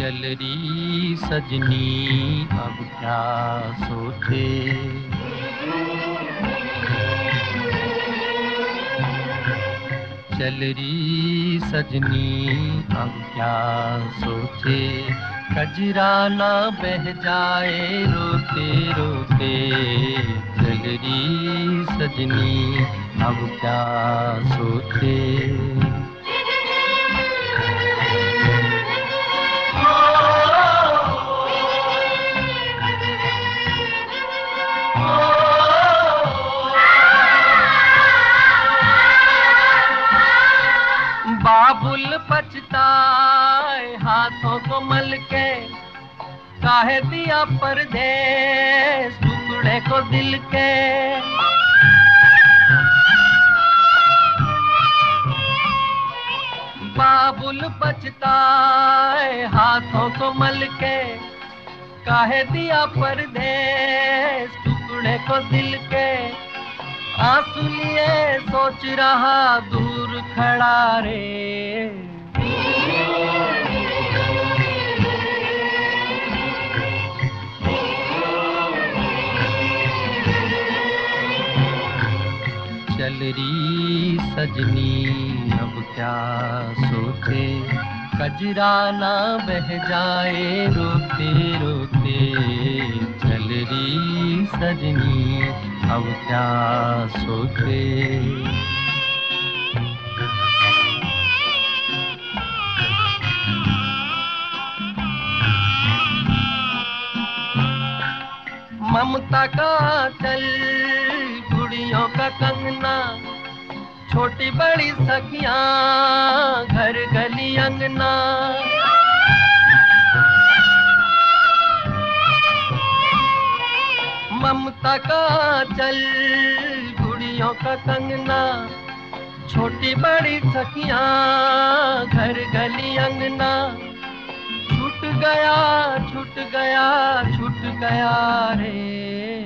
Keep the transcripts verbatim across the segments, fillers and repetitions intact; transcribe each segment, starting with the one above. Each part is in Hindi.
चल री सजनी अब क्या सोचे, चल री सजनी अब क्या सोचे, कजरा ना बह जाए रोते रोते। चल री सजनी अब क्या सोचे। बाबुल पछताए हाथों को मल के, काहे दिया परदेस टुकड़े को दिल के। बाबुल पछताए हाथों को मल के, काहे दिया परदेस टुकड़े को दिल के। आंसू लिए सोच रहा दूर खड़ा रे, चल री सजनी अब क्या सोचे, कजरा ना बह जाए रोते रोते। चल री सजनी अब क्या सोचे। ममता का चल गुड़ियों का कंगना, छोटी बड़ी सखियां घर गली अंगना। ममता का चल गुड़ियों का कंगना, छोटी बड़ी सखियां घर गली अंगना। छूट गया छूट गया छूट गया रे,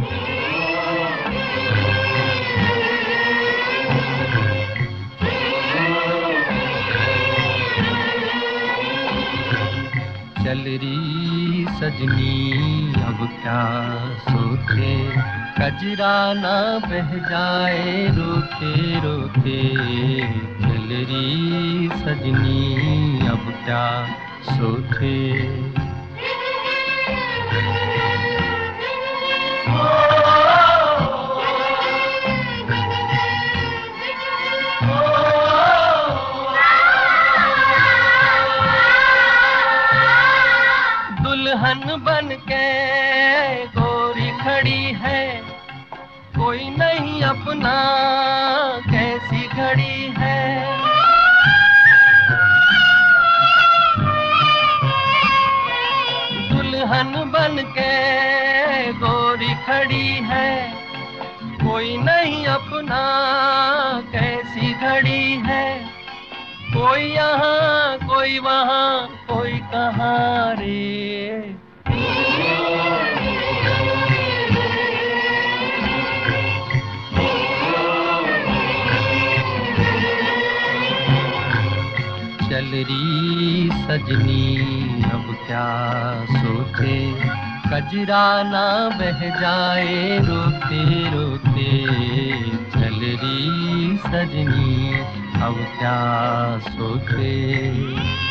चल री सजनी अब क्या सोचे, कजरा ना बह जाए रोते रोते। चल री सजनी अब क्या सोचे। दुल्हन बन के गोरी खड़ी है, कोई नहीं अपना कैसी घड़ी है। दुल्हन बन के गोरी खड़ी है, कोई नहीं अपना कैसी घड़ी है। कोई यहाँ कोई वहाँ कोई कहाँ रे, चल री सजनी अब क्या सोचे, कजरा ना बह जाए रोते रोते। चल री सजनी अब क्या सोचे।